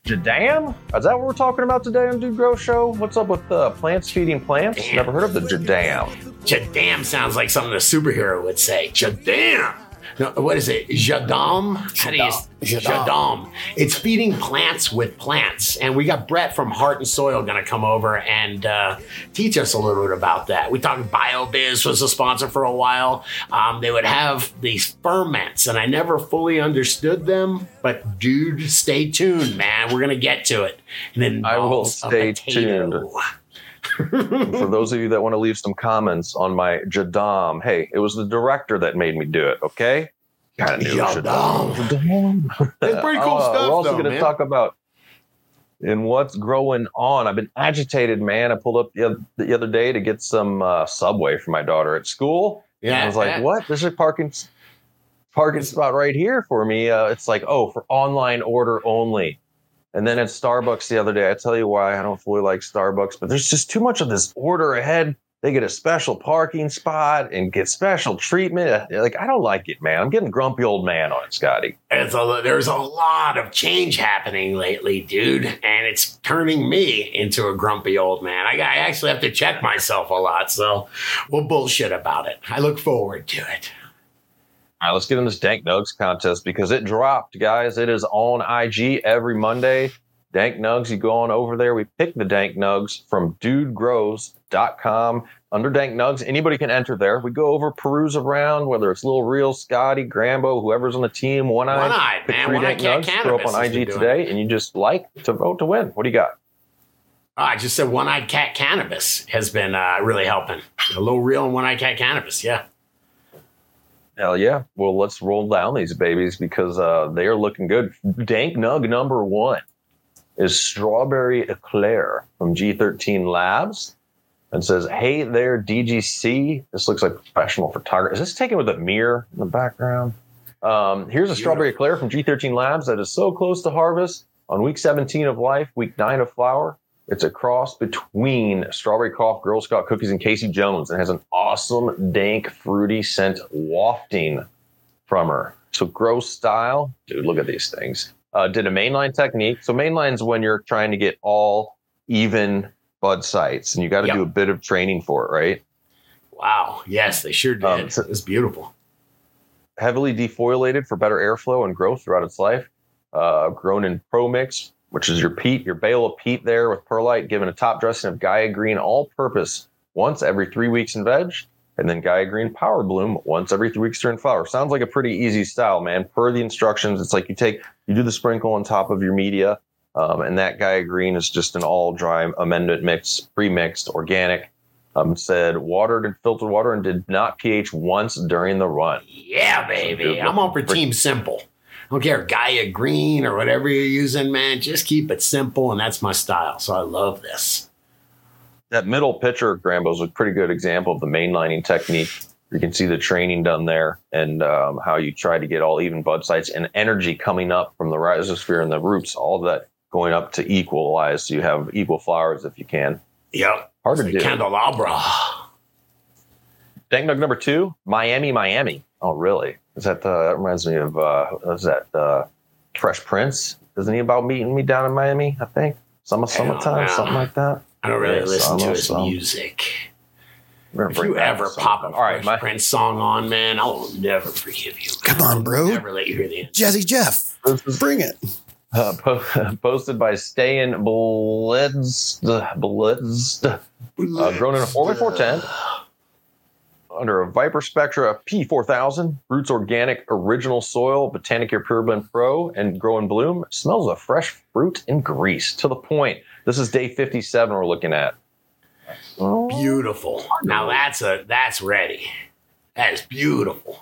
Jadam? Is that what we're talking about today on Dude Grow Show? What's up with plants feeding plants? Damn. Never heard of the Jadam. Jadam sounds like something a superhero would say. Jadam. No, what is it? Jadam? How do you Jadam. It's feeding plants with plants. And we got Brett from Heart and Soil going to come over and teach us a little bit about that. We talked BioBiz was a sponsor for a while. They would have these ferments, and I never fully understood them. But dude, stay tuned, man. We're going to get to it. And then I will stay tuned. For those of you that want to leave some comments on my Jadam, hey, it was the director that made me do it, okay? Kind of knew Jadam. It's pretty cool stuff, we're also though, going to talk about in what's growing on. I've been agitated, man. I pulled up the other day to get some Subway for my daughter at school. Yeah, and I was like, what? There's a parking spot right here for me. It's like, for online order only. And then at Starbucks the other day, I tell you why I don't fully like Starbucks, but there's just too much of this order ahead. They get a special parking spot and get special treatment. Like, I don't like it, man. I'm getting grumpy old man on it, Scotty. There's a lot of change happening lately, dude, and it's turning me into a grumpy old man. I actually have to check myself a lot, so we'll bullshit about it. I look forward to it. All right, let's get in this Dank Nugs contest because it dropped, guys. It is on IG every Monday. Dank Nugs, you go on over there. We pick the Dank Nugs from dudegrows.com. Under Dank Nugs, anybody can enter there. We go over, peruse around, whether it's Lil Real, Scotty, Grambo, whoever's on the team. One-Eyed, pick man. 3 Dank Nugs, throw up on IG today, and you just like to vote to win. What do you got? I just said One-Eyed Cat Cannabis has been really helping. A Lil Real and One-Eyed Cat Cannabis, yeah. Hell yeah. Well, let's roll down these babies because they are looking good. Dank Nug number 1 is Strawberry Eclair from G13 Labs. And says, hey there, DGC. This looks like professional photography. Is this taken with a mirror in the background? Here's a Strawberry Eclair from G13 Labs that is so close to harvest on week 17 of life, week 9 of flower. It's a cross between Strawberry Cough, Girl Scout Cookies, and Casey Jones, and has an awesome, dank, fruity scent wafting from her. So grow style, dude, look at these things. Did a mainline technique. So mainline's when you're trying to get all even bud sites, and you got to do a bit of training for it, right? Wow. Yes, they sure did. It's beautiful. Heavily defoliated for better airflow and growth throughout its life. Grown in Pro Mix, which is your peat, your bale of peat there with perlite, given a top dressing of Gaia Green all-purpose once every 3 weeks in veg, and then Gaia Green Power Bloom once every 3 weeks during flower. Sounds like a pretty easy style, man. Per the instructions, it's like you do the sprinkle on top of your media, and that Gaia Green is just an all-dry amendment mix, pre-mixed, organic. Said watered and filtered water and did not pH once during the run. Yeah, baby. I'm on for Team Simple. I don't care, Gaia Green or whatever you're using, man. Just keep it simple, and that's my style. So I love this. That middle picture, Grambo, is a pretty good example of the mainlining technique. You can see the training done there and how you try to get all even bud sites and energy coming up from the rhizosphere and the roots, all of that going up to equalize so you have equal flowers if you can. Yep. Hard to do. Candelabra. Dank Nug number 2, Miami. Oh, really? Is that that reminds me of Fresh Prince? Isn't he about meeting me down in Miami? I think summertime, something like that. I don't really listen to his music. If you ever pop a Fresh Prince song on, man, I will never forgive you. Come on, bro. Never let you hear the end. Jazzy Jeff, bring it. Posted by Stayin Blitzed. Grown in a 4x410. Under a Viper Spectra P4000, Roots Organic Original Soil, Botanicare Pure Blend Pro, and Grow and Bloom. Smells of fresh fruit and grease. To the point. This is day 57 we're looking at. Beautiful. Now that's ready. That is beautiful.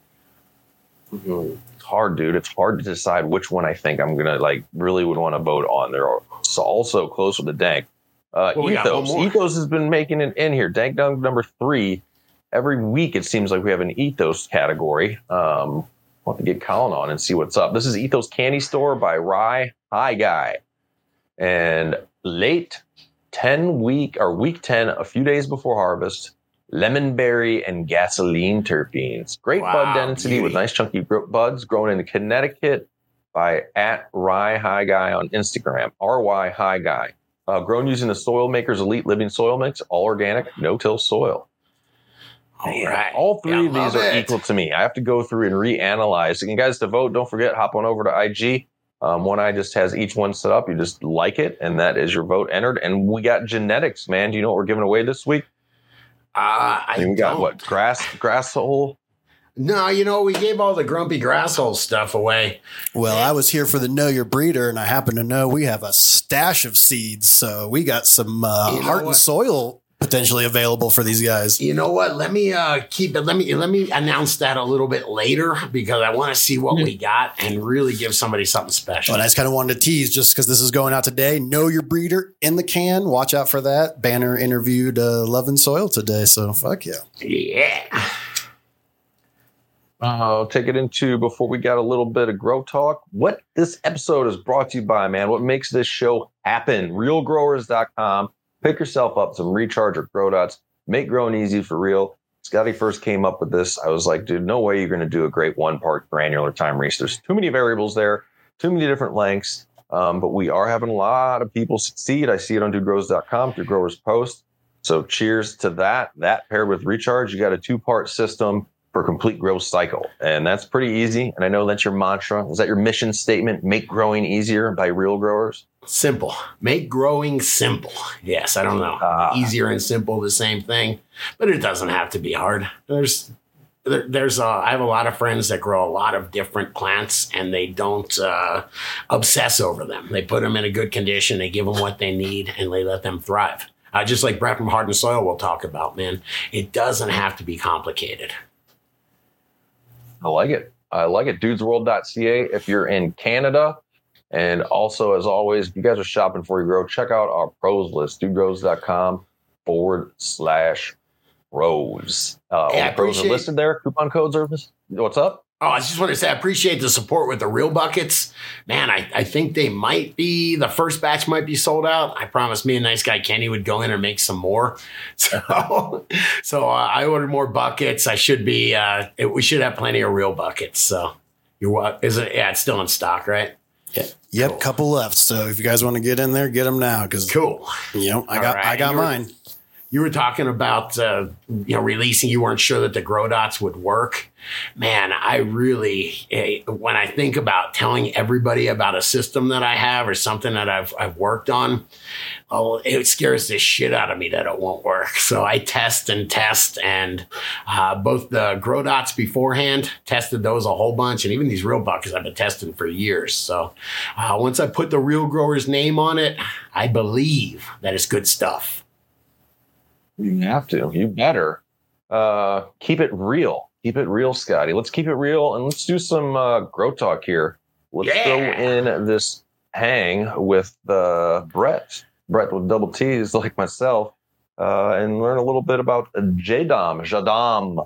It's hard, dude. It's hard to decide which one I think I'm gonna really would want to vote on. They're also close with the Dank. Ethos. Ethos has been making it in here. Dank Nug number 3. Every week it seems like we have an Ethos category. We'll have to get Colin on and see what's up. This is Ethos Candy Store by Rye High Guy. And week 10, a few days before harvest, lemon berry and gasoline terpenes. Great bud density with nice chunky buds grown in Connecticut by @RyHighGuy on Instagram, RY High Guy. Grown using the Soil Makers Elite Living Soil Mix, all organic, no-till soil. All right. All three of love these are it. equal to me. I have to go through and reanalyze. And guys, to vote, don't forget, hop on over to IG. One Eye just has each one set up. You just like it, and that is your vote entered. And we got genetics, man. Do you know what we're giving away this week? We got what? Grass hole? No, we gave all the grumpy grasshole stuff away. Well, I was here for the Know Your Breeder, and I happen to know we have a stash of seeds. So we got some heart and soil potentially available for these guys. You know what? Let me keep it. Let me announce that a little bit later because I want to see what we got and really give somebody something special. But I just kind of wanted to tease just because this is going out today. Know Your Breeder in the can. Watch out for that. Banner interviewed Love and Soil today. So fuck yeah. Yeah. I'll take it into before we got a little bit of grow talk. What this episode is brought to you by, man. What makes this show happen? RealGrowers.com. Pick yourself up some Recharge or Grow Dots. Make growing easy for real. Scotty first came up with this. I was like, dude, no way you're going to do a great 1-part granular time reach. There's too many variables there, too many different lengths. But we are having a lot of people succeed. I see it on dudegrows.com through Growers Post. So cheers to that. That paired with Recharge, you got a 2-part system for complete growth cycle. And that's pretty easy. And I know that's your mantra. Is that your mission statement? Make growing easier by Real Growers? Simple. Make growing simple. Yes, I don't know. Easier and simple, the same thing, but it doesn't have to be hard. I have a lot of friends that grow a lot of different plants and they don't obsess over them. They put them in a good condition. They give them what they need and they let them thrive. Just like Brett from Heart and Soil will talk about, man. It doesn't have to be complicated. I like it. Dudesworld.ca if you're in Canada. And also, as always, if you guys are shopping for your grow, check out our pros list, dudegrows.com/pros. All the pros are listed there. Coupon codes are. What's up? Oh, I just want to say I appreciate the support with the real buckets. Man, I think they might be, the first batch might be sold out. I promised me and nice guy Kenny would go in and make some more. So I ordered more buckets. We should have plenty of real buckets. So it's still in stock, right? Yeah. Yep, cool. Couple left. So if you guys want to get in there, get them now. Cause cool. I got mine. You were talking about, releasing. You weren't sure that the Grow Dots would work. Man, I really, when I think about telling everybody about a system that I have or something that I've worked on, it scares the shit out of me that it won't work. So I test, and both the Grow Dots beforehand, tested those a whole bunch. And even these real buckets I've been testing for years. So once I put the Real Grower's name on it, I believe that it's good stuff. You have to. You better. Keep it real. Keep it real, Scotty. Let's keep it real and let's do some grow talk here. Let's go in this hang with Brett with double T's like myself, and learn a little bit about Jadam.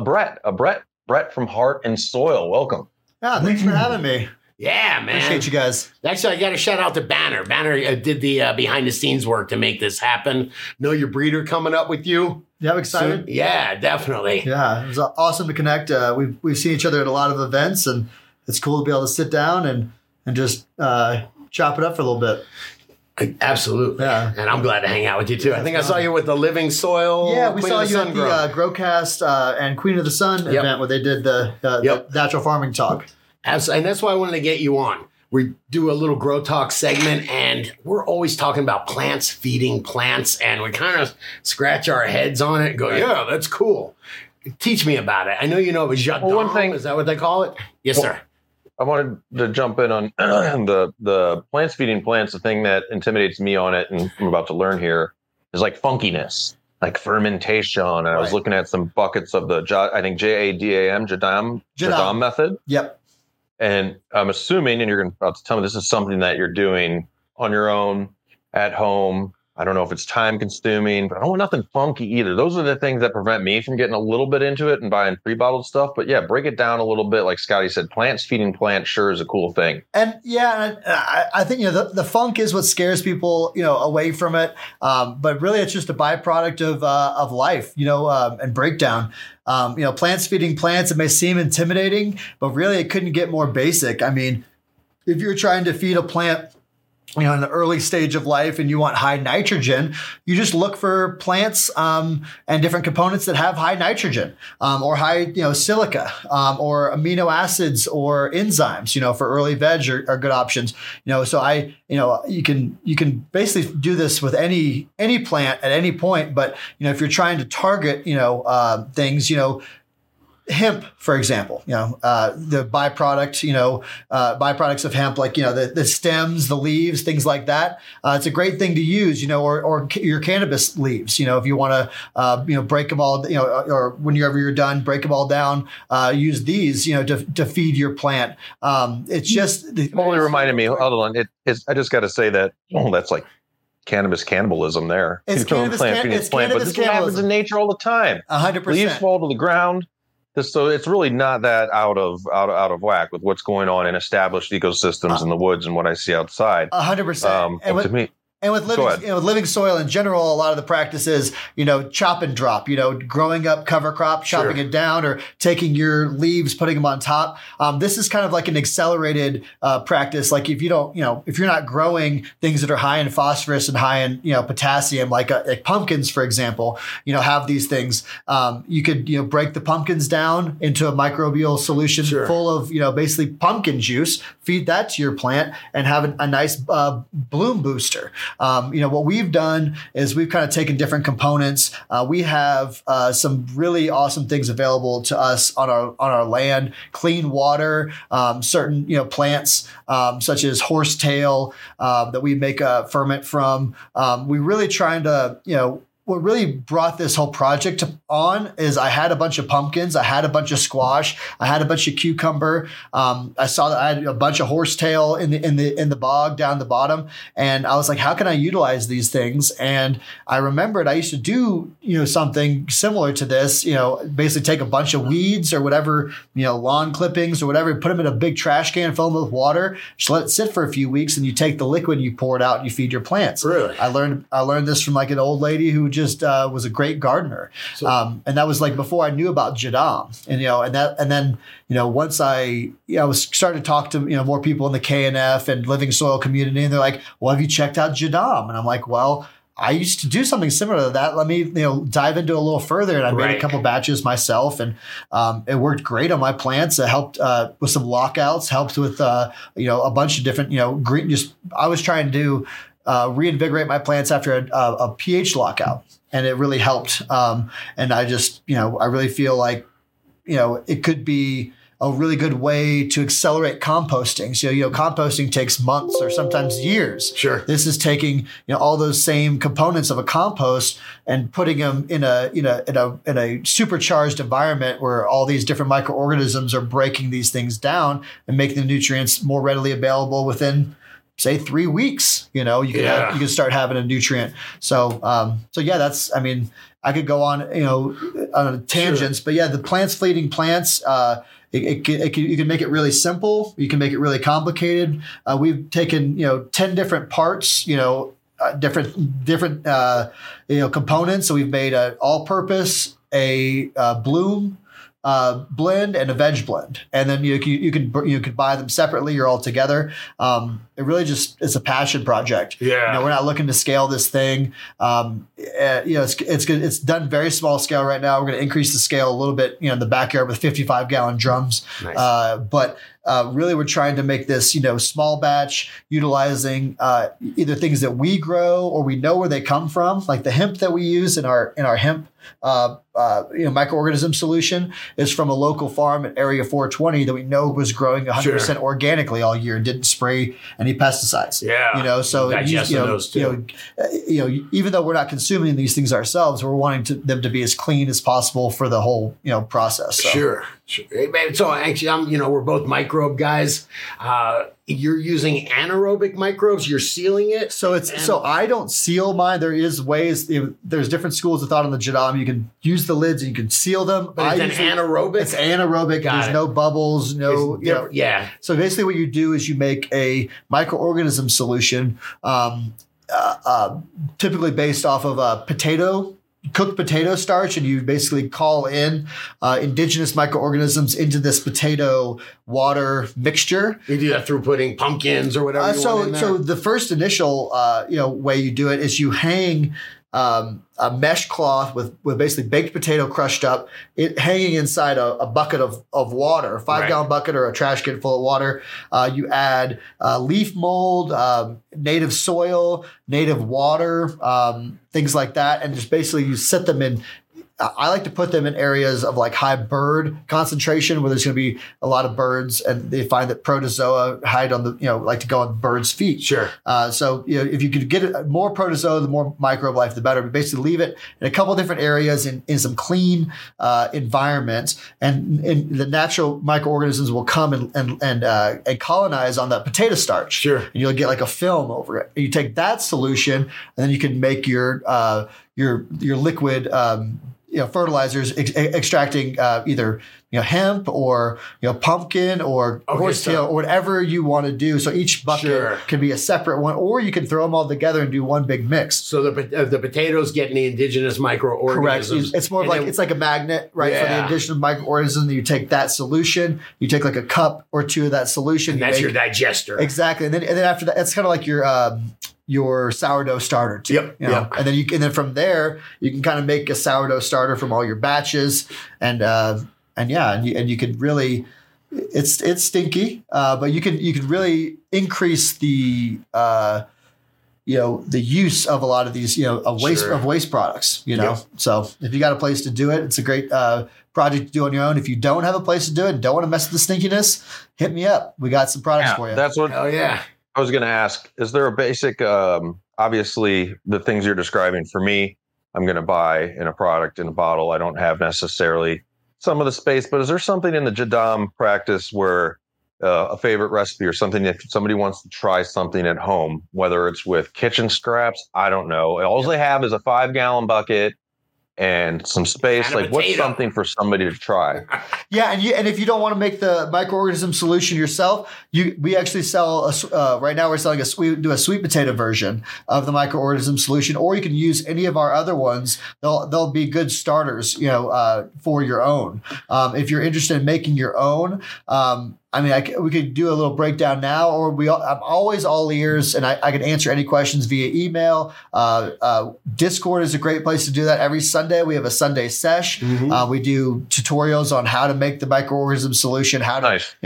Brett from Heart and Soil. Welcome. Yeah, thanks for having me. Yeah, man. Appreciate you guys. Actually, I got to shout out to Banner. Banner did the behind-the-scenes work to make this happen. Know Your Breeder coming up with you. Yeah, I'm excited. Soon. Yeah, definitely. Yeah, it was awesome to connect. We've seen each other at a lot of events, and it's cool to be able to sit down and just chop it up for a little bit. Absolutely. Yeah. And I'm glad to hang out with you, too. I think I saw you with the Living Soil. Yeah, we saw you at the Growcast and Queen of the Sun event where they did the natural farming talk. Absolutely. And that's why I wanted to get you on. We do a little grow talk segment, and we're always talking about plants, feeding plants, and we kind of scratch our heads on it and go, yeah, that's cool. Teach me about it. I know you know it was Jadam. Well, one thing, is that what they call it? Yes, sir. I wanted to jump in on the plants feeding plants. The thing that intimidates me on it, and I'm about to learn here, is like funkiness, like fermentation. And I was looking at some buckets of the, I think Jadam method. Yep. And I'm assuming, and you're about to tell me this is something that you're doing on your own at home. I don't know if it's time consuming, but I don't want nothing funky either. Those are the things that prevent me from getting a little bit into it and buying pre-bottled stuff. But yeah, break it down a little bit. Like Scotty said, plants feeding plants sure is a cool thing. And I think, the funk is what scares people, away from it. But really it's just a byproduct of life, and breakdown. Plants feeding plants, it may seem intimidating, but really it couldn't get more basic. I mean, if you're trying to feed a plant, you know, in the early stage of life and you want high nitrogen, you just look for plants and different components that have high nitrogen or high, you know, silica or amino acids or enzymes, you know, for early veg are good options. You know, so you can basically do this with any plant at any point. But, you know, if you're trying to target, you know, things, you know, hemp, for example, you know, the byproduct, you know, byproducts of hemp, like, you know, the stems, the leaves, things like that. It's a great thing to use, you know, or your cannabis leaves, you know, if you want to, you know, break them all, you know, or whenever you're done, break them all down, use these, you know, to feed your plant. It's just only reminded me, hold on. I just got to say that, that's like cannabis cannibalism there. It's cannabis cannabis, but this happens in nature all the time. 100%. Leaves fall to the ground. So it's really not that out of whack with what's going on in established ecosystems in the woods and what I see outside. 100%. And with living soil in general, a lot of the practices, you know, chop and drop, you know, growing up cover crop, chopping it down, or taking your leaves, putting them on top. This is kind of like an accelerated practice. Like if you're not growing things that are high in phosphorus and high in, you know, potassium, like pumpkins, for example, you know, have these things. You could, you know, break the pumpkins down into a microbial solution full of, you know, basically pumpkin juice, feed that to your plant and have a nice bloom booster. You know, what we've done is we've kind of taken different components. We have some really awesome things available to us on our land, clean water, certain, you know, plants such as horsetail that we make a ferment from. We really trying to, you know, what really brought this whole project on is I had a bunch of pumpkins, I had a bunch of squash, I had a bunch of cucumber. I saw that I had a bunch of horsetail in the bog down the bottom, and I was like, how can I utilize these things? And I remembered I used to do, you know, something similar to this. You know, basically take a bunch of weeds or whatever, you know, lawn clippings or whatever, put them in a big trash can, fill them with water, just let it sit for a few weeks, and you take the liquid and you pour it out and you feed your plants. Really, I learned this from like an old lady who just was a great gardener. And that was like before I knew about Jadam. And, you know, and then, you know, once I was starting to talk to, you know, more people in the KNF and living soil community, and they're like, well, have you checked out Jadam? And I'm like, well, I used to do something similar to that. Let me, you know, dive into a little further. And I made a couple batches myself, and it worked great on my plants. It helped with some lockouts, helped with, you know, a bunch of different, you know, green, I was trying to reinvigorate my plants after a pH lockout. And it really helped. And I just, you know, I really feel like, you know, it could be a really good way to accelerate composting. So, you know, composting takes months or sometimes years. Sure. This is taking, you know, all those same components of a compost and putting them in a supercharged environment where all these different microorganisms are breaking these things down and making the nutrients more readily available within, say, 3 weeks. You know, you can start having a nutrient. So yeah, that's, I mean, I could go on, you know, on tangents, but yeah, the plants fleeting plants, you can make it really simple. You can make it really complicated. We've taken, you know, 10 different parts, you know, different you know, components. So we've made an all-purpose, a bloom blend, and a veg blend, and then you can buy them separately or all together. It really just is a passion project. Yeah, you know, we're not looking to scale this thing. You know, it's good. It's done very small scale right now. We're going to increase the scale a little bit, you know, in the backyard with 55-gallon drums. Nice. But really, we're trying to make this, you know, small batch, utilizing either things that we grow or we know where they come from, like the hemp that we use in our hemp you know, microorganism solution is from a local farm at Area 420 that we know was growing 100% organically all year and didn't spray any pesticides. Yeah, you know, so even though we're not consuming these things ourselves, we're wanting them to be as clean as possible for the whole, you know, process. So. Sure. So actually, you know, we're both microbe guys. You're using anaerobic microbes. You're sealing it. So so I don't seal mine. There is ways. There's different schools of thought on the Jadam. You can use the lids and you can seal them. But it's anaerobic. It's anaerobic. There's no bubbles. No. You know, yeah. So basically, what you do is you make a microorganism solution, typically based off of potato cooked potato starch, and you basically call in indigenous microorganisms into this potato water mixture. You do that through putting pumpkins or whatever. So the first initial way you do it is you hang a mesh cloth with basically baked potato crushed up, it hanging inside a bucket of water, a 5-gallon bucket or a trash can full of water. You add leaf mold, native soil, native water, things like that. And just basically you set them in. I like to put them in areas of like high bird concentration where there's going to be a lot of birds, and they find that protozoa hide on the, like to go on birds' feet. Sure. So, if you could get more protozoa, the more microbe life, the better. But basically leave it in a couple of different areas in some clean environments, and the natural microorganisms will come and colonize on that potato starch. Sure. And you'll get like a film over it. And you take that solution, and then you can make your liquid fertilizers extracting either hemp or pumpkin or horsetail or whatever you want to do. So each bucket can be a separate one, or you can throw them all together and do one big mix. So the potatoes getting the indigenous microorganisms. Correct. It's more of it's like a magnet, right? For the indigenous microorganism. You take that solution, you take like a cup or two of that solution. And that's your digester. Exactly. And then after that, it's kind of like your sourdough starter too. Yep. And then from there you can kind of make a sourdough starter from all your batches, and you could really, it's stinky, but you can really increase the use of a lot of these of waste products. So if you got a place to do it, it's a great project to do on your own. If you don't have a place to do it and don't want to mess with the stinkiness, hit me up. We got some products for you. That's what. Oh yeah. I was going to ask, is there a basic, obviously the things you're describing for me, I'm going to buy in a product in a bottle. I don't have necessarily some of the space, but is there something in the Jadam practice where a favorite recipe or something, if somebody wants to try something at home, whether it's with kitchen scraps, I don't know. All they have is a 5-gallon bucket and some space. Like, what's something for somebody to try? Yeah, and if you don't want to make the microorganism solution yourself, we actually sell right now we're selling we do a sweet potato version of the microorganism solution, or you can use any of our other ones. They'll be good starters, for your own. If you're interested in making your own, we could do a little breakdown now, or I'm always all ears, and I can answer any questions via email. Discord is a great place to do that. Every Sunday, we have a Sunday sesh. Mm-hmm. We do tutorials on how to make the microorganism solution, how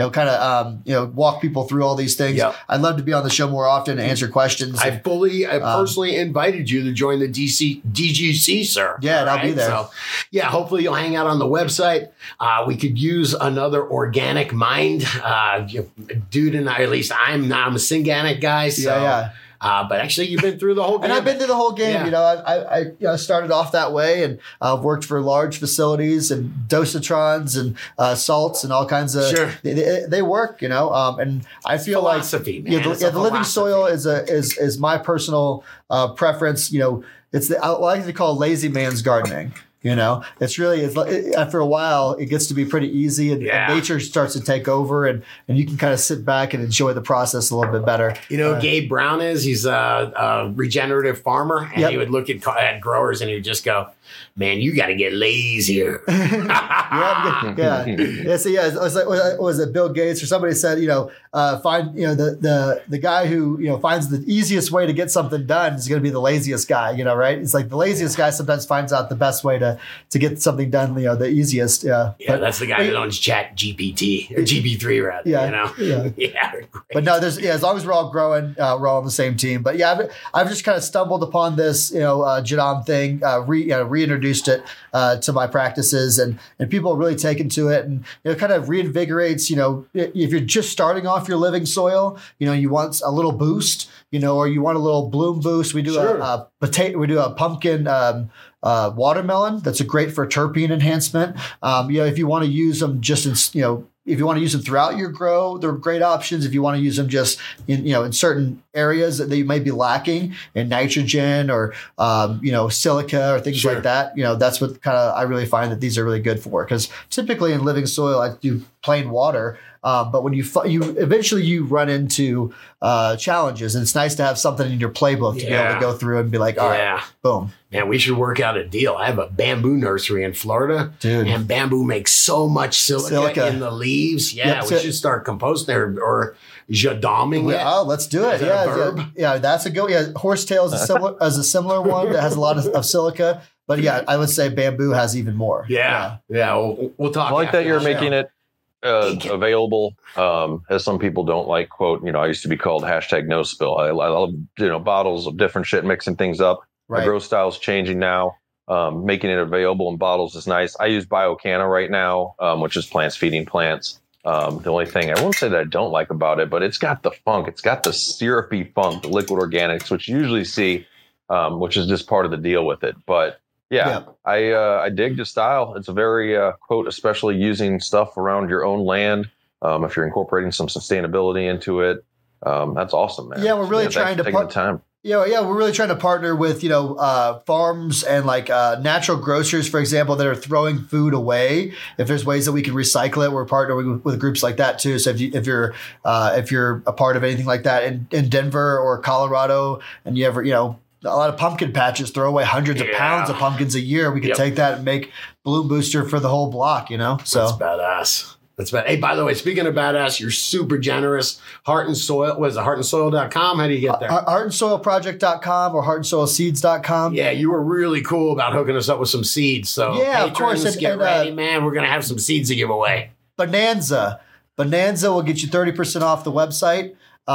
to, walk people through all these things. Yep. I'd love to be on the show more often and answer questions. I personally invited you to join the DGC, sir. Yeah, and I'll be there. So, hopefully you'll hang out on the website. We could use another organic mind. Dude and I, at least I'm a Synganic guy. So, but actually you've been through the whole game. And I've been through the whole game. Yeah. I started off that way, and I've worked for large facilities and dosatrons and salts and all kinds of, they work, and I feel philosophy, like the living soil is my personal preference. It's I like to call lazy man's gardening. It's really, after a while, it gets to be pretty easy, and nature starts to take over, and you can kind of sit back and enjoy the process a little bit better. Gabe Brown he's a regenerative farmer, and he would look at growers and he would just go, man, you got to get lazier. It was it Bill Gates or somebody said, find the guy who finds the easiest way to get something done is going to be the laziest guy, right? It's like the laziest guy sometimes finds out the best way to get something done, the easiest. Yeah, that's the guy that owns Chat GPT or GP3 rather. Yeah. But no, as long as we're all growing, we're all on the same team. But I've just kind of stumbled upon this Jadam thing, reintroduced it to my practices, and people are really taken to it, and kind of reinvigorates. If you're just starting off your living soil, you want a little boost, or you want a little bloom boost. We do a potato, we do a pumpkin watermelon that's great for terpene enhancement. If you want to use them just in, if you want to use them throughout your grow, they're great options. If you want to use them just in certain areas that you may be lacking in nitrogen or silica or things like that, that's what I really find that these are really good for. Because typically in living soil, I do plain water. But when you eventually you run into challenges, and it's nice to have something in your playbook to be able to go through and be like, all right, boom. Man, we should work out a deal. I have a bamboo nursery in Florida, dude, and bamboo makes so much silica in the leaves. Yeah, we should start composting or jadaming it. Oh, let's do it. Yeah, that's a go. Yeah, horsetail is a similar one that has a lot of silica. But yeah, I would say bamboo has even more. Yeah. We'll talk. I like that you're making it available. As some people don't like, quote, I used to be called #no spill. I love, bottles of different shit, mixing things up. Right. My grow style is changing now. Making it available in bottles is nice. I use BioCanna right now, which is plants feeding plants. The only thing I won't say that I don't like about it, but it's got the funk. It's got the syrupy funk, the liquid organics, which you usually see, which is just part of the deal with it. But I dig the style. It's a very, quote, especially using stuff around your own land. If you're incorporating some sustainability into it, that's awesome, man. Yeah, we're really trying to take the time. We're really trying to partner with, farms and like natural grocers, for example, that are throwing food away. If there's ways that we can recycle it, we're partnering with groups like that too. So if you're a part of anything like that in Denver or Colorado, and you ever, a lot of pumpkin patches throw away hundreds of pounds of pumpkins a year. We could take that and make Bloom Booster for the whole block, So that's badass. That's bad. Hey, by the way, speaking of badass, you're super generous. Heart and Soil, what is it, heartandsoil.com? How do you get there? Heartandsoilproject.com or heartandsoilseeds.com. Yeah, you were really cool about hooking us up with some seeds. So of course. Get ready, man. We're going to have some seeds to give away. Bonanza will get you 30% off the website.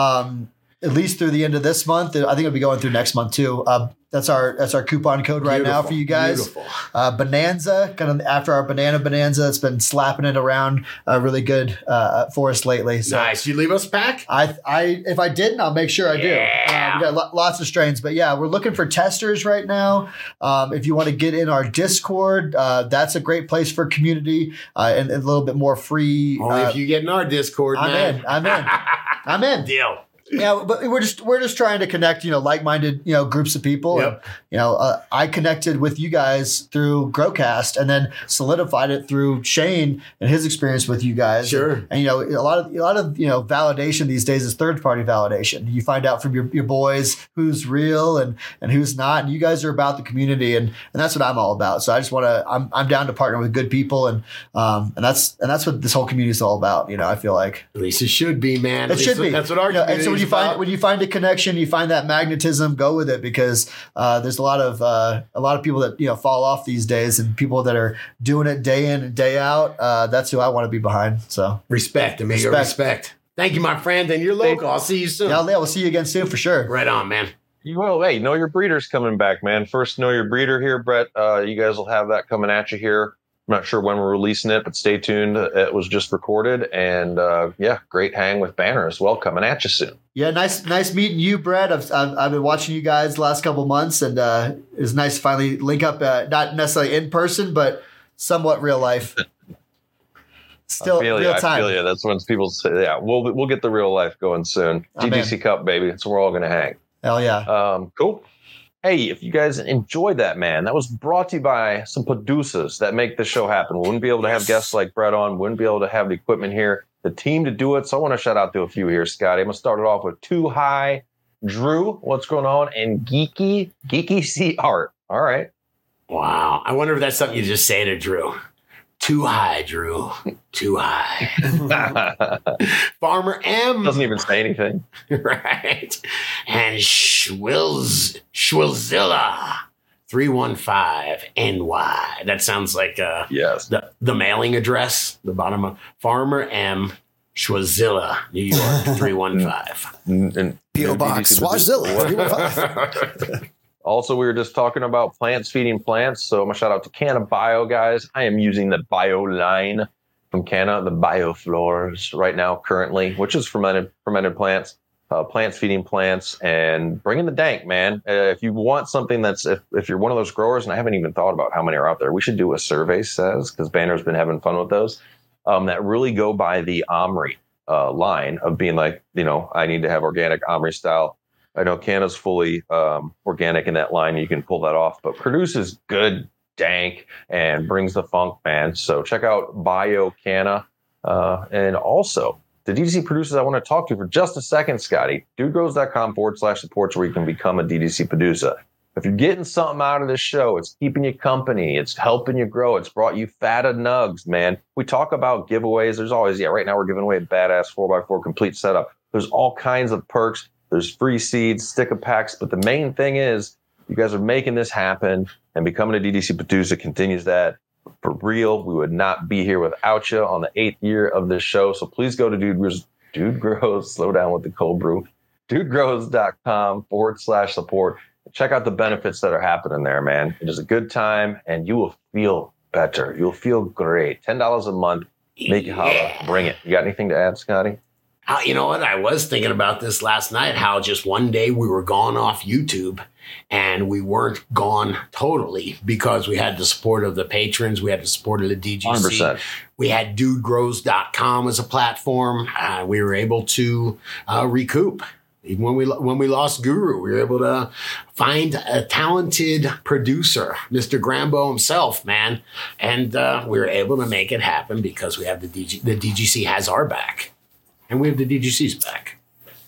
At least through the end of this month. I think it'll be going through next month too. That's our coupon code right now for you guys. Bonanza, kind of after our banana bonanza, that's been slapping it around really good for us lately. So nice. You leave us a pack? If I didn't, I'll make sure I do. We got lots of strains, but we're looking for testers right now. If you want to get in our Discord, that's a great place for community and a little bit more free. Only if you get in our Discord, man. I'm in. Deal. Yeah, but we're just trying to connect, like-minded, groups of people. Yep. And, I connected with you guys through Growcast, and then solidified it through Shane and his experience with you guys. Sure. And a lot of validation these days is third-party validation. You find out from your boys who's real and who's not, and you guys are about the community, and that's what I'm all about. So I just want to I'm down to partner with good people, and that's what this whole community is all about. I feel like at least it should be, man. It should be. That's what our community. So when you find a connection, you find that magnetism, go with it, because there's a lot of people that fall off these days, and people that are doing it day in and day out. That's who I want to be behind. So respect, amigo, respect. Thank you, my friend, and you're local. I'll see you soon. Yeah, we'll see you again soon for sure. Right on, man. You will. Hey, Know Your Breeder's coming back, man. First Know Your Breeder here, Brett. You guys will have that coming at you here. I'm not sure when we're releasing it, but stay tuned. It was just recorded, and great hang with Banner as well, coming at you soon. Yeah, nice meeting you, Brett. I've been watching you guys the last couple of months, and it was nice to finally link up, not necessarily in person, but somewhat real life. Still real time. I feel you. That's when people say, we'll get the real life going soon. GBC Cup, baby. That's where we're all going to hang. Hell yeah. Cool. Hey, if you guys enjoyed that, man, that was brought to you by some producers that make this show happen. We wouldn't be able to have guests like Brett on, wouldn't be able to have the equipment here, the team to do it. So I want to shout out to a few here, Scotty. I'm going to start it off with Too High, Drew, what's going on, and Geeky C Art. All right. Wow. I wonder if that's something you just say to Drew. Too high, Drew. Too high. Farmer M. Doesn't even say anything. Right. And Schwilzilla 315 NY. That sounds like the mailing address, the bottom of Farmer M. Schwazilla, New York 315. P.O. Box Schwazilla 315. Also, we were just talking about plants feeding plants. So I'm going to shout out to Canna Bio, guys. I am using the Bio line from Canna, the BioFlores right now currently, which is fermented plants, plants feeding plants, and bringing the dank, man. If you want something that's, if you're one of those growers, and I haven't even thought about how many are out there, we should do a survey, says, because Banner's been having fun with those, that really go by the Omri line of being like, I need to have organic Omri style. I know Canna's fully organic in that line. You can pull that off, but produces good dank and brings the funk, man. So check out BioCanna. And also, the DDC producers I want to talk to for just a second, Scotty, dudegrows.com/supports where you can become a DDC producer. If you're getting something out of this show, it's keeping you company. It's helping you grow. It's brought you fatta nugs, man. We talk about giveaways. There's always, right now we're giving away a badass 4x4 complete setup. There's all kinds of perks. There's free seeds, sticker packs. But the main thing is you guys are making this happen, and becoming a DDC producer continues that. For real, we would not be here without you on the 8th year of this show. So please go to Dude Grows, slow down with the cold brew, dudegrows.com/support. Check out the benefits that are happening there, man. It is a good time, and you will feel better. You'll feel great. $10 a month. Make it holla. Bring it. You got anything to add, Scotty? You know what? I was thinking about this last night, how just one day we were gone off YouTube, and we weren't gone totally because we had the support of the patrons. We had the support of the DGC. 100%. We had dudegrows.com as a platform. We were able to recoup. Even when we lost Guru, we were able to find a talented producer, Mr. Grambo himself, man. And we were able to make it happen because we have the DGC has our back. And we have the DGC's back.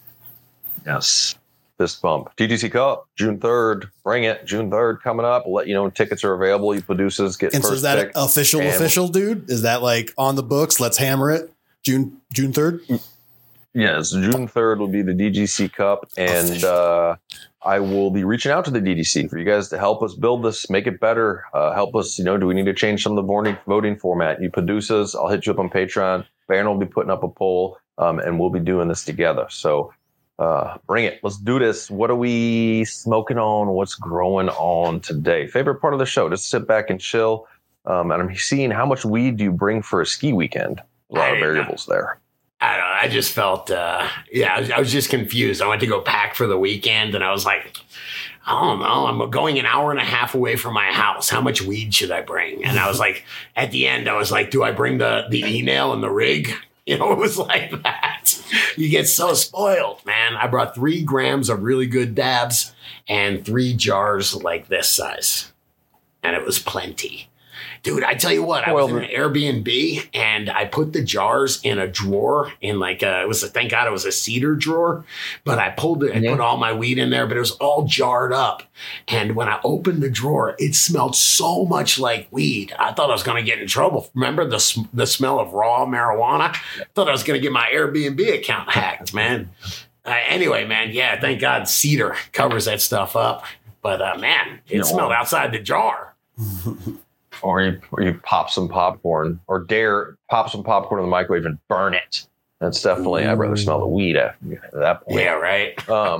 Yes. Fist bump. DGC Cup, June 3rd. Bring it. June 3rd coming up. We'll let you know when tickets are available. You producers get and first so is that pick. official, dude? Is that like on the books? Let's hammer it. June 3rd? Yes, June 3rd will be the DGC Cup, and I will be reaching out to the DDC for you guys to help us build this, make it better, help us, do we need to change some of the voting format? You producers, I'll hit you up on Patreon. Baron will be putting up a poll, and we'll be doing this together. So bring it. Let's do this. What are we smoking on? What's growing on today? Favorite part of the show, just sit back and chill. And I'm seeing how much weed do you bring for a ski weekend? A lot of variables there. I don't know. I just felt, I was just confused. I went to go pack for the weekend, and I was like, I don't know. I'm going an hour and a half away from my house. How much weed should I bring? And I was like, at the end, I was like, do I bring the e-nail and the rig? It was like that. You get so spoiled, man. I brought 3 grams of really good dabs and 3 jars like this size. And it was plenty. Dude, I tell you what, I was in an Airbnb, and I put the jars in a drawer in thank God it was a cedar drawer, but I pulled it and put all my weed in there, but it was all jarred up. And when I opened the drawer, it smelled so much like weed. I thought I was going to get in trouble. Remember the smell of raw marijuana? I thought I was going to get my Airbnb account hacked, man. Anyway, man, yeah, thank God cedar covers that stuff up. But man, it smelled outside the jar. Or you pop some popcorn, or pop some popcorn in the microwave and burn it. That's definitely, I'd rather smell the weed at that point. Yeah, right.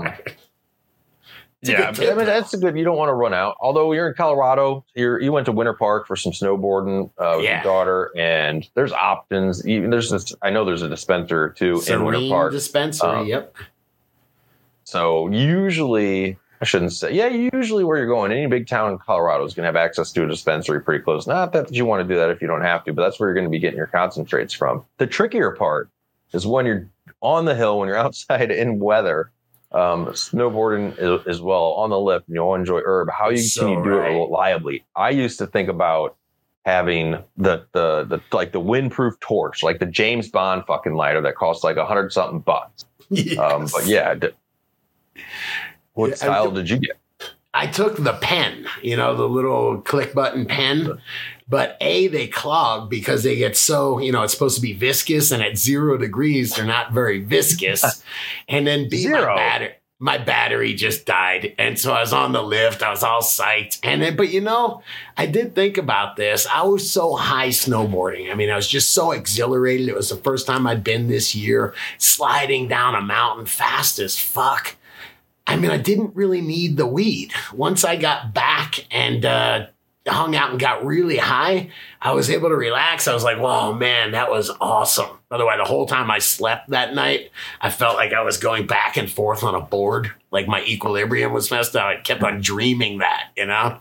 That's a good, you don't want to run out. Although you're in Colorado, you went to Winter Park for some snowboarding with your daughter, and there's options. I know there's a dispenser too in Winter Park. Dispensary, yep. So usually, I shouldn't say. Yeah, usually where you're going, any big town in Colorado is going to have access to a dispensary pretty close. Not that you want to do that if you don't have to, but that's where you're going to be getting your concentrates from. The trickier part is when you're on the hill, when you're outside in weather, snowboarding as well, on the lift, and you'll enjoy herb. How can you do it reliably? I used to think about having the windproof torch, like the James Bond fucking lighter that costs like $100-something bucks. Yes. But yeah. What style did you get? I took the pen, the little click button pen, but they clog because they get so, it's supposed to be viscous, and at 0 degrees, they're not very viscous. And then my battery just died. And so I was on the lift. I was all psyched. And then, but I did think about this. I was so high snowboarding. I mean, I was just so exhilarated. It was the first time I'd been this year, sliding down a mountain fast as fuck. I mean, I didn't really need the weed. Once I got back and hung out and got really high, I was able to relax. I was like, whoa, man, that was awesome. By the way, the whole time I slept that night, I felt like I was going back and forth on a board. Like my equilibrium was messed up. I kept on dreaming that,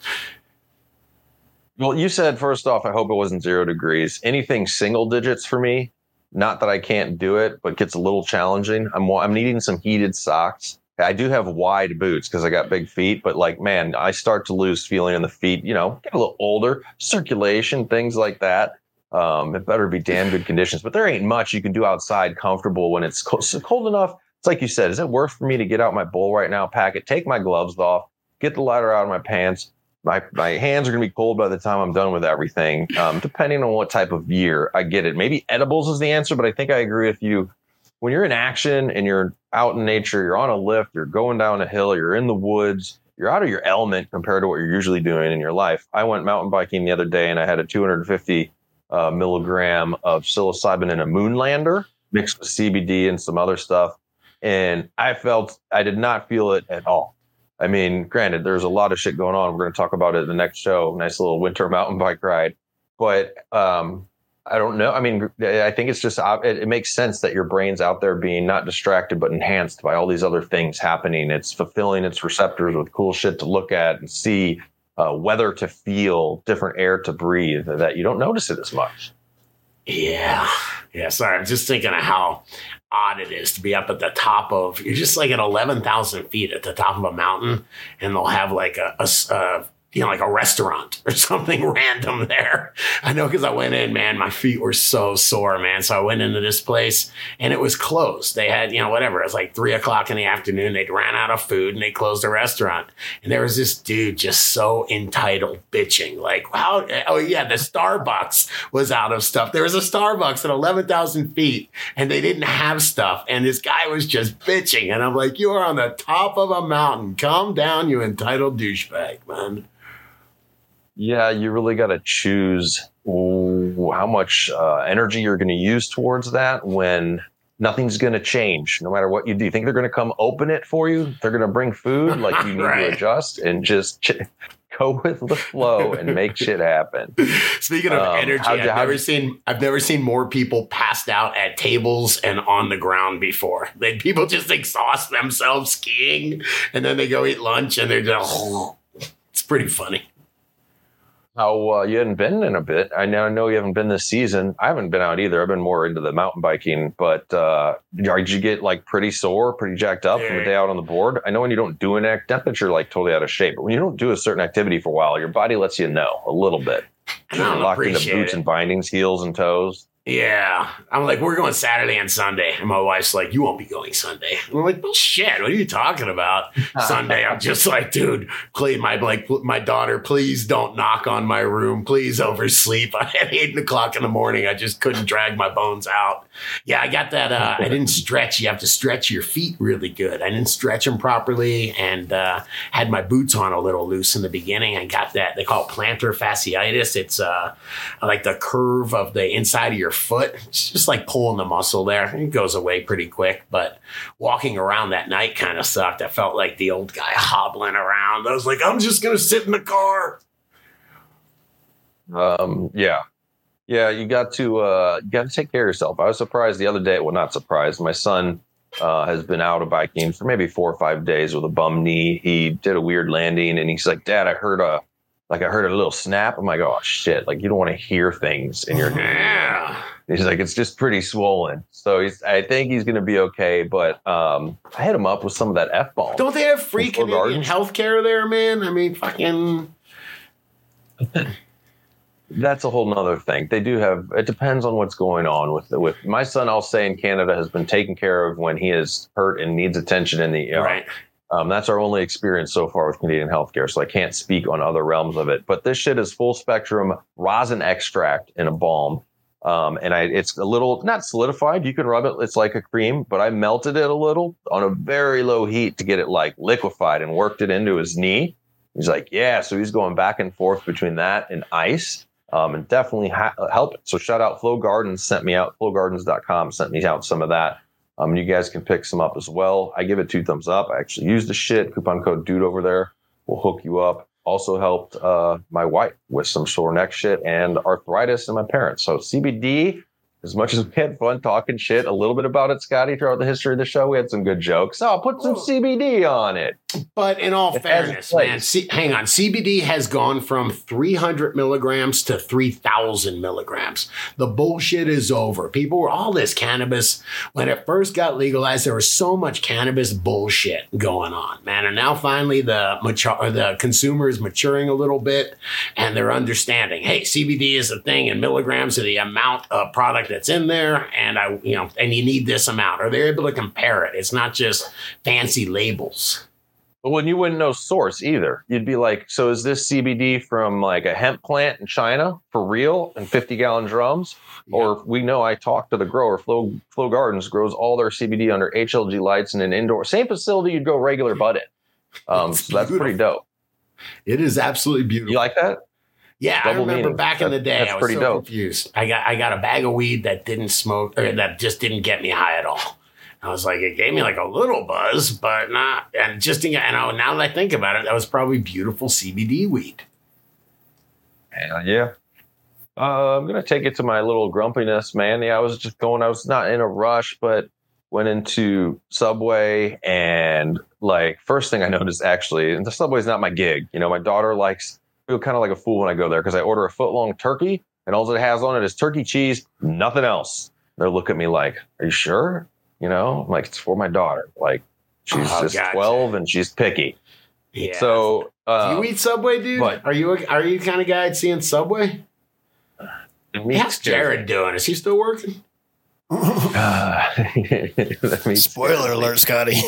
Well, you said, first off, I hope it wasn't 0 degrees. Anything single digits for me, not that I can't do it, but gets a little challenging. I'm needing some heated socks. I do have wide boots because I got big feet, but I start to lose feeling in the feet, get a little older, circulation, things like that. It better be damn good conditions, but there ain't much you can do outside comfortable when it's cold enough. It's like you said, is it worth for me to get out my bowl right now, pack it, take my gloves off, get the lighter out of my pants? My hands are going to be cold by the time I'm done with everything. Depending on what type of year, I get it. Maybe edibles is the answer, but I think I agree with you. When you're in action and you're out in nature, you're on a lift, you're going down a hill, you're in the woods, you're out of your element compared to what you're usually doing in your life. I went mountain biking the other day and I had a 250 milligram of psilocybin in a Moonlander mixed with CBD and some other stuff. And I did not feel it at all. I mean, granted, there's a lot of shit going on. We're going to talk about it in the next show. Nice little winter mountain bike ride. But I don't know. I mean, I think it's just, it makes sense that your brain's out there being not distracted, but enhanced by all these other things happening. It's fulfilling its receptors with cool shit to look at and see, weather to feel, different air to breathe, that you don't notice it as much. Yeah. Yeah. Sorry. I'm just thinking of how odd it is to be up at the top of, you're just like at 11,000 feet at the top of a mountain, and they'll have like a like a restaurant or something random there. I know, because I went in, man, my feet were so sore, man. So I went into this place and it was closed. They had, whatever. It was like 3:00 in the afternoon. They'd ran out of food and they closed the restaurant. And there was this dude just so entitled bitching. Like, wow. Oh yeah. The Starbucks was out of stuff. There was a Starbucks at 11,000 feet and they didn't have stuff. And this guy was just bitching. And I'm like, you are on the top of a mountain. Calm down, you entitled douchebag, man. Yeah, you really got to choose how much energy you're going to use towards that when nothing's going to change, no matter what you do. You think they're going to come open it for you? They're going to bring food? Like, you need to adjust and just go with the flow and make shit happen. Speaking of energy, I've never seen more people passed out at tables and on the ground before. People just exhaust themselves skiing, and then they go eat lunch, and they're just, it's pretty funny. How you hadn't been in a bit. I know you haven't been this season. I haven't been out either. I've been more into the mountain biking. But did you get like pretty sore, pretty jacked up from a day out on the board? I know when you don't do an act, not that you're like totally out of shape, but when you don't do a certain activity for a while, your body lets you know a little bit. You're locked into boots and bindings, heels and toes. Yeah. I'm like, we're going Saturday and Sunday. And my wife's like, you won't be going Sunday. And I'm like, bullshit. What are you talking about? Sunday. I'm just like, dude, please, my daughter, please don't knock on my room. Please oversleep. At 8:00 in the morning, I just couldn't drag my bones out. Yeah, I got that. I didn't stretch. You have to stretch your feet really good. I didn't stretch them properly, and had my boots on a little loose in the beginning. I got that. They call it plantar fasciitis. It's like the curve of the inside of your foot. It's just like pulling the muscle there. It goes away pretty quick, but walking around that night kind of sucked. I felt like the old guy hobbling around. I was like, I'm just going to sit in the car. Yeah, you got to take care of yourself. I was surprised the other day. Well, not surprised. My son has been out of biking for maybe 4 or 5 days with a bum knee. He did a weird landing, and he's like, Dad, I heard a little snap. I'm like, oh shit! Like, you don't want to hear things in your knee. He's like, it's just pretty swollen. So I think he's going to be okay. But I hit him up with some of that F-bomb. Don't they have free Canadian healthcare there, man? I mean, fucking. That's a whole nother thing. They do have. It depends on what's going on with my son. I'll say in Canada has been taken care of when he is hurt and needs attention in the ER. Right. That's our only experience so far with Canadian healthcare, so I can't speak on other realms of it. But this shit is full spectrum rosin extract in a balm. And it's a little, not solidified. You can rub it. It's like a cream, but I melted it a little on a very low heat to get it like liquefied and worked it into his knee. He's like, yeah. So he's going back and forth between that and ice. And definitely help it. So shout out Flow Gardens sent me out. FlowGardens.com sent me out some of that. You guys can pick some up as well. I give it 2 thumbs up. I actually use the shit. Coupon code DUDE over there will hook you up. Also helped my wife with some sore neck shit and arthritis and my parents. So CBD, as much as we had fun talking shit a little bit about it, Scotty, throughout the history of the show, we had some good jokes. Oh, put some CBD on it. But in all fairness, man, hang on. CBD has gone from 300 milligrams to 3,000 milligrams. The bullshit is over. People were all this cannabis. When it first got legalized, there was so much cannabis bullshit going on, man. And now finally the consumer is maturing a little bit and they're understanding, hey, CBD is a thing and milligrams are the amount of product that's in there. And and you need this amount. Or they're able to compare it. It's not just fancy labels. Well, and you wouldn't know source either. You'd be like, so is this CBD from like a hemp plant in China for real in 50-gallon drums? Yeah. Or we know I talked to the grower, Flow Gardens grows all their CBD under HLG lights in an indoor, same facility you'd go regular bud in. So that's pretty dope. It is absolutely beautiful. You like that? Yeah, I remember back in the day, I was so confused. I got a bag of weed that didn't smoke, or that just didn't get me high at all. I was like, it gave me like a little buzz, but not. And now that I think about it, that was probably beautiful CBD weed. Hell yeah. I'm going to take it to my little grumpiness, man. Yeah, I was not in a rush, but went into Subway and like first thing I noticed actually, and the Subway's not my gig. My daughter feel kind of like a fool when I go there because I order a foot-long turkey and all it has on it is turkey cheese, nothing else. They'll look at me like, are you sure? I'm like, it's for my daughter. Like, she's 12 and she's picky. Yeah. So, do you eat Subway, dude? But, are you the kind of guy that's seeing Subway? How's Jared doing? Is he still working? Spoiler alert, Scotty.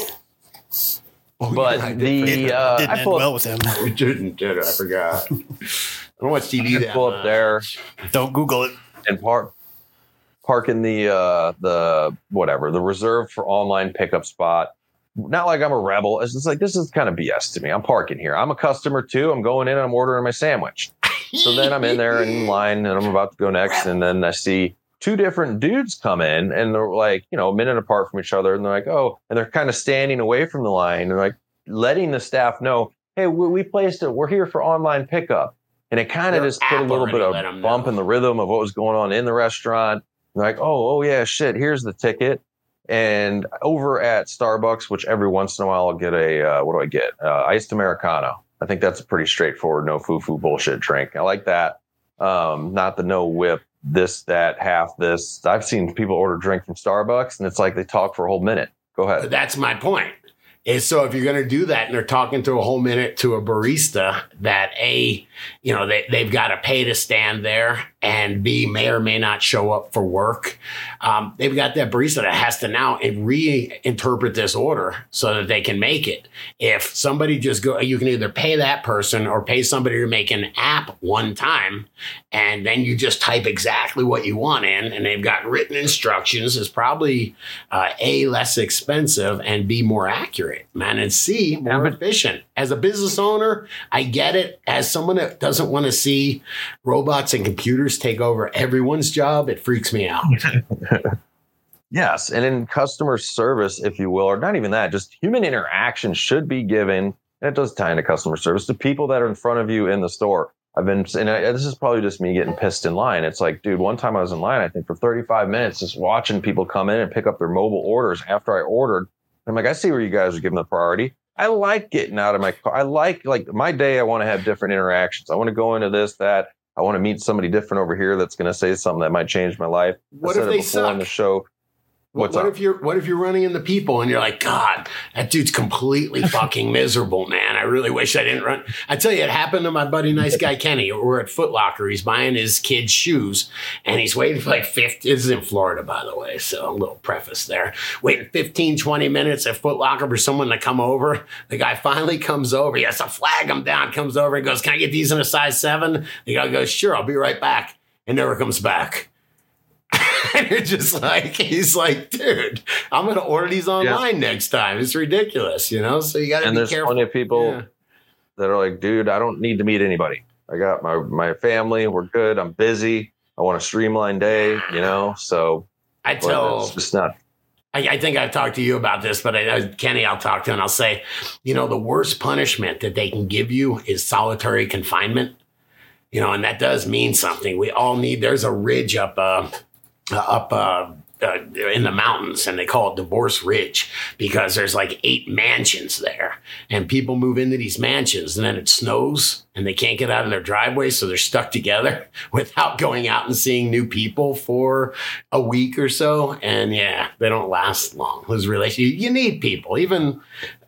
But it didn't end well with him. It didn't, did it? I forgot. I don't watch TV that pull up there. Don't Google it. And park in the reserved for online pickup spot. Not like I'm a rebel. It's just like, this is kind of BS to me. I'm parking here. I'm a customer too. I'm going in and I'm ordering my sandwich. So then I'm in there in line and I'm about to go next. And then I see two different dudes come in and they're like, a minute apart from each other. And they're like, oh, and they're kind of standing away from the line and like letting the staff know, hey, we placed it. We're here for online pickup. And it kind of just put a little bit of bump in the rhythm of what was going on in the restaurant. They're like, oh yeah, shit, here's the ticket. And over at Starbucks, which every once in a while I'll get what do I get? Iced Americano. I think that's a pretty straightforward, no foo-foo bullshit drink. I like that. Not the no whip, this, that, half this. I've seen people order a drink from Starbucks and it's like they talk for a whole minute. Go ahead. That's my point. Is so if you're going to do that and they're talking to a whole minute to a barista that they've got to pay to stand there and B, may or may not show up for work. They've got that barista that has to now reinterpret this order so that they can make it. If somebody you can either pay that person or pay somebody to make an app one time and then you just type exactly what you want in and they've got written instructions. Is probably A, less expensive and B, more accurate, man, and C, more efficient. As a business owner, I get it. As someone that doesn't want to see robots and computers take over everyone's job, it freaks me out. Yes. And in customer service, if you will, or not even that, just human interaction should be given, and it does tie into customer service, to people that are in front of you in the store. This is probably just me getting pissed in line. It's like, dude, one time I was in line, I think for 35 minutes, just watching people come in and pick up their mobile orders after I ordered. I'm like, I see where you guys are giving the priority. I like getting out of my car. I like my day. I want to have different interactions. I want to go into this, that. I want to meet somebody different over here that's going to say something that might change my life. What if they suck on the show? What if you're running into people and you're like, God, that dude's completely fucking miserable, man. I really wish I didn't run. I tell you, it happened to my buddy, nice guy Kenny. We're at Foot Locker. He's buying his kid's shoes and he's waiting for like 50. This is in Florida, by the way. So a little preface there. Waiting 15, 20 minutes at Foot Locker for someone to come over. The guy finally comes over. He has to flag him down, comes over and goes, can I get these in a size 7? The guy goes, sure, I'll be right back. And never comes back. And you're just like, he's like, dude, I'm going to order these online next time. It's ridiculous, So you got to be careful. And there's plenty of people that are like, dude, I don't need to meet anybody. I got my family. We're good. I'm busy. I want a streamlined day, So I tell, it's just not. I think I've talked to you about this, but Kenny, I'll talk to and I'll say, the worst punishment that they can give you is solitary confinement. And that does mean something. We all need, there's a ridge up in the mountains, and they call it Divorce Ridge because there's like 8 mansions there, and people move into these mansions, and then it snows and they can't get out of their driveway, so they're stuck together without going out and seeing new people for a week or so. And yeah, they don't last long. Those relationships, you need people. Even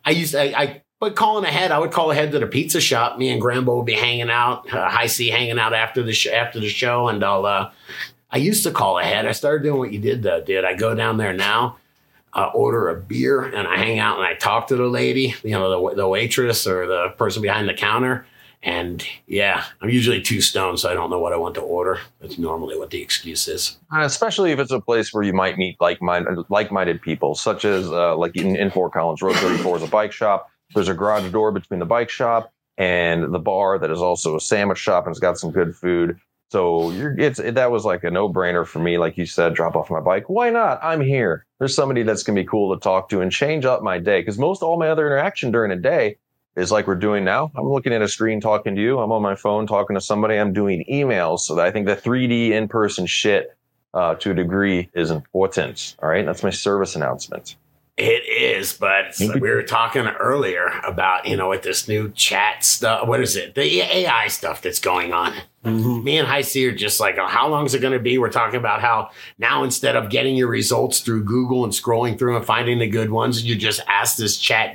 but calling ahead, I would call ahead to the pizza shop. Me and Grambo would be hanging out, High C hanging out after the show, and I used to call ahead. I started doing what you did. I go down there now, order a beer, and I hang out and I talk to the lady, the waitress or the person behind the counter. And yeah, I'm usually too stoned, so I don't know what I want to order. That's normally what the excuse is. Especially if it's a place where you might meet like-minded people, such as like in Fort Collins, Road 34 is a bike shop. There's a garage door between the bike shop and the bar that is also a sandwich shop, and it's got some good food. So that was like a no-brainer for me. Like you said, drop off my bike. Why not? I'm here. There's somebody that's going to be cool to talk to and change up my day. Because most all my other interaction during a day is like we're doing now. I'm looking at a screen talking to you. I'm on my phone talking to somebody. I'm doing emails. So I think the 3D in-person shit to a degree is important. All right. That's my service announcement. It is, but we were talking earlier about, with this new chat stuff. What is it? The AI stuff that's going on. Mm-hmm. Me and High C are just like, how long is it going to be? We're talking about how now instead of getting your results through Google and scrolling through and finding the good ones, you just ask this Chat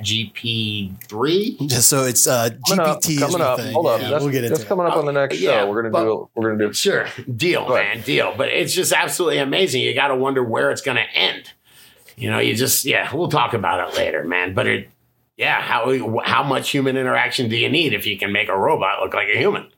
GP3. So it's GPT coming up. Thing. Hold up, yeah, we'll get into coming up on the next show. We're gonna do. Sure, deal, man, deal. But it's just absolutely amazing. You got to wonder where it's going to end. We'll talk about it later, man. But how much human interaction do you need if you can make a robot look like a human?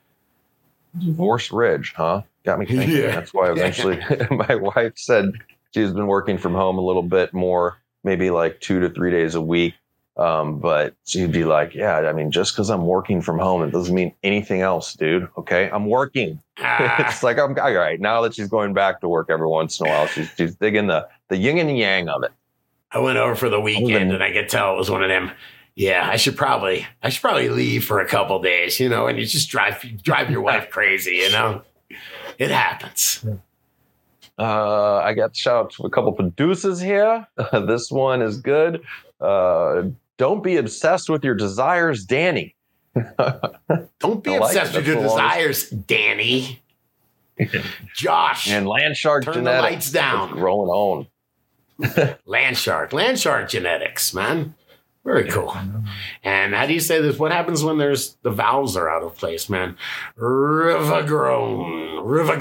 Divorce Ridge, huh? Got me thinking. Yeah. That's why eventually my wife said she's been working from home a little bit more, maybe like 2 to 3 days a week. But she'd be like, just because I'm working from home, it doesn't mean anything else, dude. Okay, I'm working. It's like, I'm all right. Now that she's going back to work every once in a while, she's digging the yin and yang of it. I went over for the weekend and I could tell it was one of them. Yeah, I should probably leave for a couple days, and you just drive your wife crazy, It happens. I got to shout out to a couple producers here. This one is good. Don't be obsessed with your desires, Danny. Don't be obsessed with your desires, Danny. Josh. And Landshark Genetics. Turn the lights down. Rolling on. Landshark Genetics, man. Very cool. And how do you say this? What happens when the vowels are out of place, man? Rivagrown.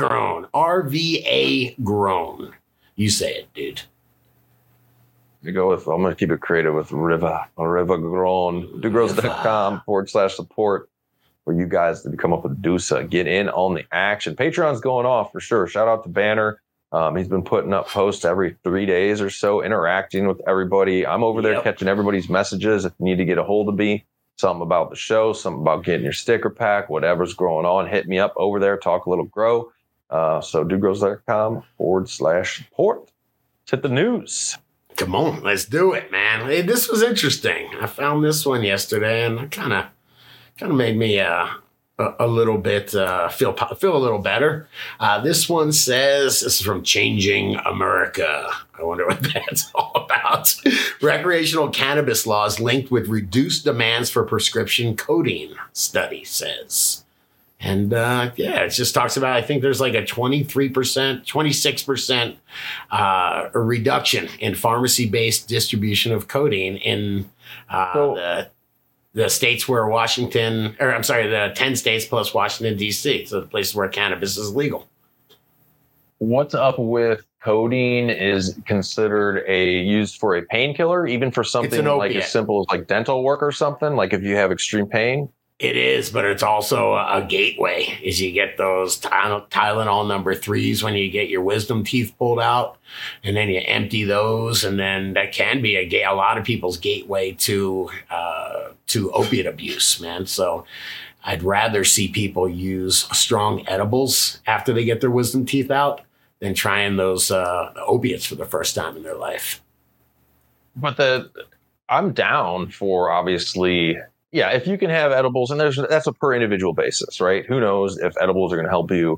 RVA grown. You say it, dude. I'm going to keep it creative with Riva grown. DudeGrows.com/support for you guys to become a producer. Get in on the action. Patreon's going off for sure. Shout out to Banner. He's been putting up posts every 3 days or so, interacting with everybody. I'm over there catching everybody's messages. If you need to get a hold of me, something about the show, something about getting your sticker pack, whatever's going on, hit me up over there. Talk a little grow. So DudeGrows.com/support. Let's hit the news. Come on, let's do it, man. Hey, this was interesting. I found this one yesterday, and it kind of made me a little bit feel a little better. This one says, this is from Changing America. I wonder what that's all about. Recreational cannabis laws linked with reduced demands for prescription codeine, study says. And it just talks about, I think there's like a 26% reduction in pharmacy-based distribution of codeine in the states where the 10 states plus Washington, D.C. So the places where cannabis is legal. What's up with codeine is considered used for a painkiller, even for something like as simple as like dental work or something, like if you have extreme pain? It is, but it's also a gateway. Is you get those Tylenol number 3s when you get your wisdom teeth pulled out, and then you empty those, and then that can be a lot of people's gateway to opiate abuse, man. So I'd rather see people use strong edibles after they get their wisdom teeth out than trying those opiates for the first time in their life. But I'm down for obviously. Yeah, if you can have edibles, and that's a per individual basis, right? Who knows if edibles are going to help you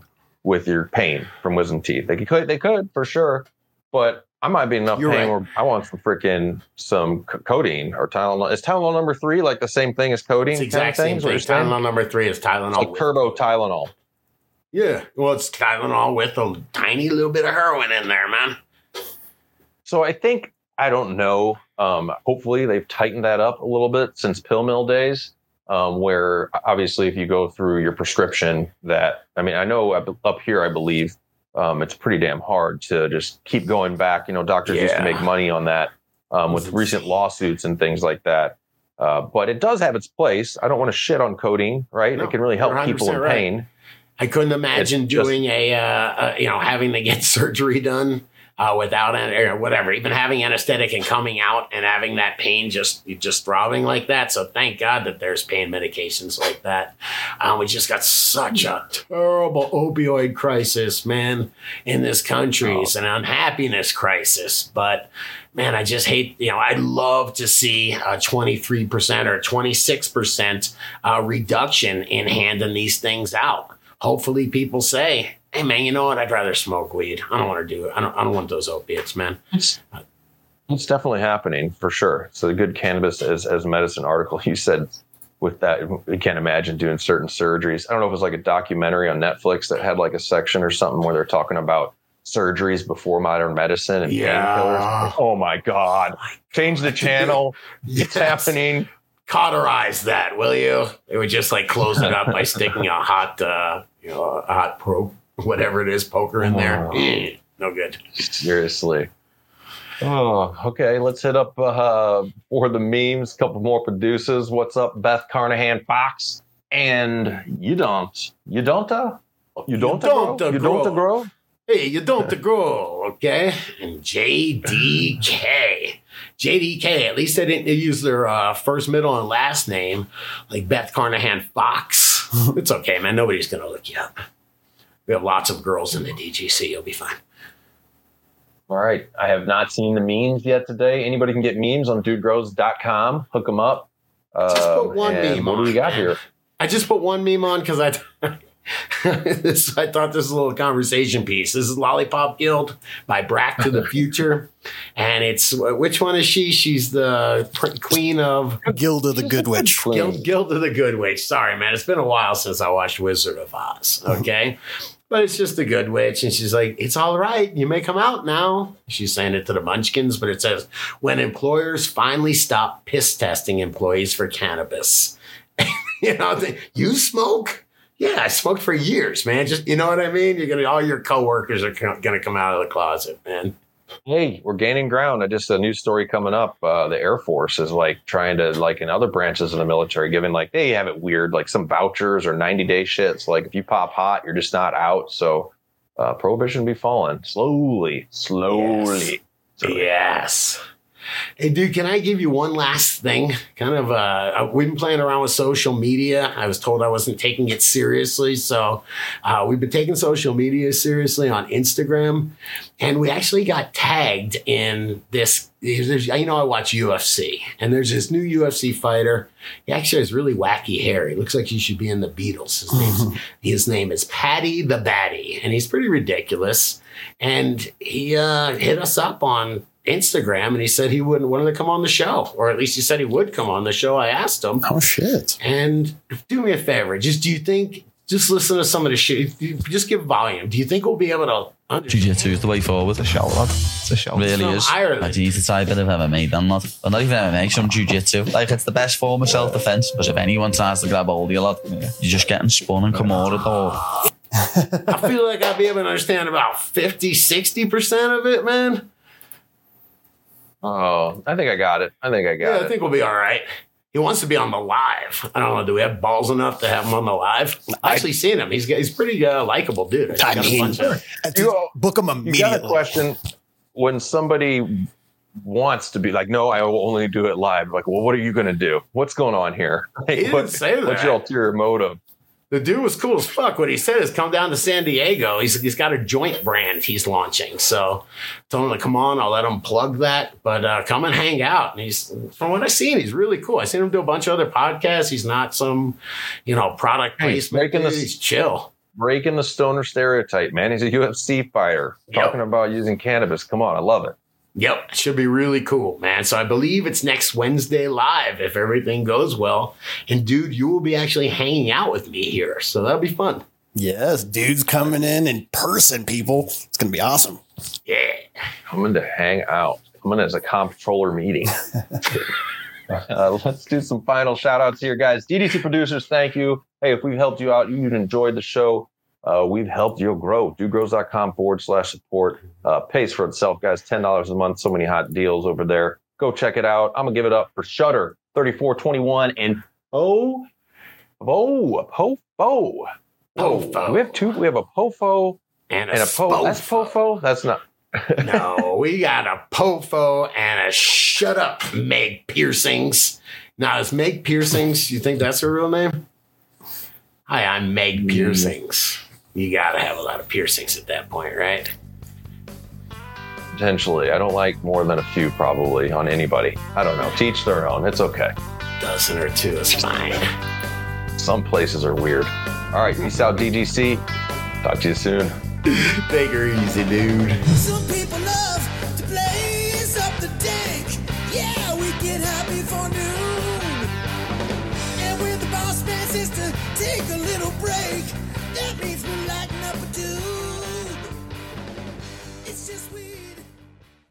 with your pain from wisdom teeth. They could for sure, but I might be enough pain where I want some codeine or Tylenol. Is Tylenol number 3 like the same thing as codeine? It's the exact same thing. Tylenol number 3 is Tylenol. It's like turbo Tylenol. Yeah. Well, it's Tylenol with a tiny little bit of heroin in there, man. So I don't know. Hopefully they've tightened that up a little bit since pill mill days. Where obviously if you go through your prescription I know up here, I believe it's pretty damn hard to just keep going back. Doctors used to make money on that with recent lawsuits and things like that. But it does have its place. I don't want to shit on codeine, right? No, it can really help people in pain. Right. I couldn't imagine doing having to get surgery done without or whatever, even having anesthetic and coming out and having that pain just throbbing like that. So thank God that there's pain medications like that. We just got such a terrible opioid crisis, man, in this country. It's an unhappiness crisis. But man, I just hate, I'd love to see a 23% or 26% reduction in handing these things out. Hopefully people say, hey, man, you know what? I'd rather smoke weed. I don't want to do it. I don't want those opiates, man. It's definitely happening for sure. So the Good Cannabis as Medicine article, you said with that, you can't imagine doing certain surgeries. I don't know if it was like a documentary on Netflix that had like a section or something where they're talking about surgeries before modern medicine and painkillers. Oh my God. Change the channel. It's happening. Cauterize that, will you? It would just like close it up by sticking a hot, whatever it is, poker in there. No good. Seriously. Oh, okay. Let's hit up for the memes. A couple more producers. What's up, Beth Carnahan Fox? And you don't grow? Hey, you don't grow, okay? And JDK. JDK, at least they didn't use their first, middle, and last name, like Beth Carnahan Fox. It's okay, man. Nobody's going to look you up. We have lots of girls in the DGC. You'll be fine. All right. I have not seen the memes yet today. Anybody can get memes on dudegrows.com. Hook them up. Just put one meme on. What do we got here? I just put one meme on because I thought this was a little conversation piece. This is Lollipop Guild by Brack to the Future. And it's, which one is she? She's the queen of... Guild of the Good Witch. Guild of the Good Witch. Sorry, man. It's been a while since I watched Wizard of Oz. Okay? But it's just the Good Witch. And she's like, it's all right. You may come out now. She's saying it to the Munchkins. But it says, when employers finally stop piss testing employees for cannabis. You smoke? Yeah, I smoked for years, man. Just, you know what I mean? All your coworkers are going to come out of the closet, man. Hey, we're gaining ground. Just a news story coming up. The Air Force is trying to, in other branches of the military, giving they have it weird, some vouchers or 90-day shits. If you pop hot, you're just not out. So prohibition be falling slowly. Yes. Hey, dude, can I give you one last thing? We've been playing around with social media. I was told I wasn't taking it seriously. So we've been taking social media seriously on Instagram. And we actually got tagged in this. I watch UFC. And there's this new UFC fighter. He actually has really wacky hair. He looks like he should be in the Beatles. His name is Paddy the Baddy. And he's pretty ridiculous. And he hit us up on Instagram, and he said he wanted to come on the show, or at least he said he would come on the show. I asked him. Oh shit! And do me a favor, just listen to some of the shit. Just give volume. Do you think we'll be able to? Jiu-jitsu is the way forward. It's a show, lad. It's a show. Really is. Ireland. It's a type of MMA, then, lad. But not even MMA, some jiu-jitsu. It's the best form of self-defense. But if anyone tries to grab hold of you, lad, you're just getting spun and come over the door. I feel like I'll be able to understand about 50-60% of it, man. Oh, I think I got it. I think we'll be all right. He wants to be on the live. I don't know. Do we have balls enough to have him on the live? I actually seen him. He's pretty likable dude. Book him immediately. You got a question when somebody wants to be no, I will only do it live. Well, what are you going to do? What's going on here? He didn't say that. What's your ulterior motive? The dude was cool as fuck. What he said is come down to San Diego. He's got a joint brand he's launching. So told him to come on. I'll let him plug that. But come and hang out. And he's, from what I've seen, he's really cool. I've seen him do a bunch of other podcasts. He's not some, product placement. He's chill. breaking the stoner stereotype, man. He's a UFC fighter talking about using cannabis. Come on, I love it. Yep, should be really cool, man. So I believe it's next Wednesday live if everything goes well. And dude, you will be actually hanging out with me here, so that'll be fun. Yes, dude's coming in person, people. It's gonna be awesome. Yeah, coming to hang out. Coming as a comptroller meeting. Let's do some final shout outs here, guys. DDC producers, thank you. Hey, if we've helped you out, you've enjoyed the show. We've helped you grow. dudegrows.com/support. Pays for itself, guys. $10 a month. So many hot deals over there. Go check it out. I'm going to give it up for Shudder 3421 and Pofo. We have two. We have a Pofo and a Pofo. That's Pofo? That's not. No, we got a Pofo and a Shut Up Meg Piercings. Now, is Meg Piercings, you think that's her real name? Hi, I'm Meg Piercings. You got to have a lot of piercings at that point, right? Potentially. I don't like more than a few, probably, on anybody. I don't know. Teach their own. It's okay. Dozen or two is fine. Some places are weird. All right, peace out, DGC. Talk to you soon. Take her easy, dude. Some people love to blaze up the dank. Yeah, we get high before noon. And when the boss man says to take a little break, that means we lighten up a dude.